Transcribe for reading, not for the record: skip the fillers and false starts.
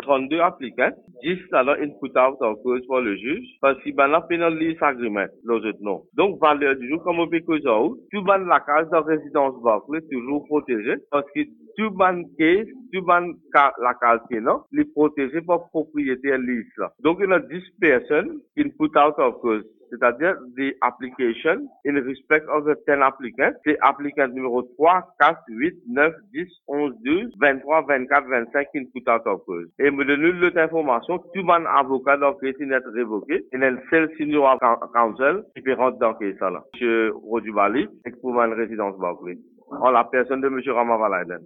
32 applicants, 10 là in put out en cause pour le juge, parce qu'il a pénal lease agreement, l'autre non. Donc, valeur du jour, comme on peut causer, tout ban la case de résidence Barclay toujours protégé, parce que tout ban case, tout ban la case qui est non, les protégé par propriétaire lease là. Donc, il y a 10 personnes qui put out of cause. C'est-à-dire the application in respect of the 10 applicants, c'est applicant numéro 3, 4, 8, 9, 10, 11, 12, 23, 24, 25 qui put out of cause. Et me donne l'autre information, tout mon avocat donc est révoqué, il y a un seul senior counsel qui peut rentrer dans ce cas là. Monsieur Rodubali, et pour ma résidence Barclay. En la personne de monsieur Ramavalaiden.